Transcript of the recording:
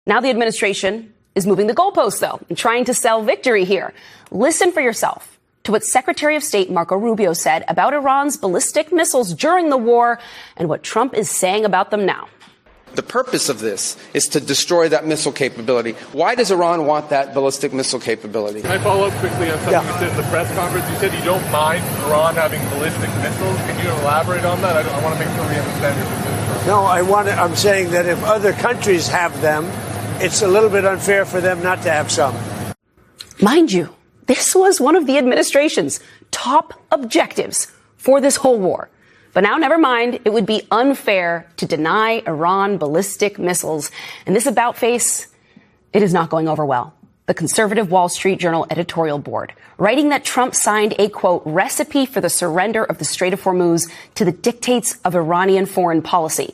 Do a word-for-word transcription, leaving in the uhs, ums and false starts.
Now the administration is moving the goalposts, though, and trying to sell victory here. Listen for yourself to what Secretary of State Marco Rubio said about Iran's ballistic missiles during the war and what Trump is saying about them now. The purpose of this is to destroy that missile capability. Why does Iran want that ballistic missile capability? Can I follow up quickly on something yeah. you said in the press conference? You said you don't mind Iran having ballistic missiles. Can you elaborate on that? I, I want to make sure we understand your position. No, I want to, I'm saying that if other countries have them, it's a little bit unfair for them not to have some. Mind you, this was one of the administration's top objectives for this whole war. But now, never mind, it would be unfair to deny Iran ballistic missiles. And this about face, it is not going over well. The conservative Wall Street Journal editorial board, writing that Trump signed a, quote, recipe for the surrender of the Strait of Hormuz to the dictates of Iranian foreign policy.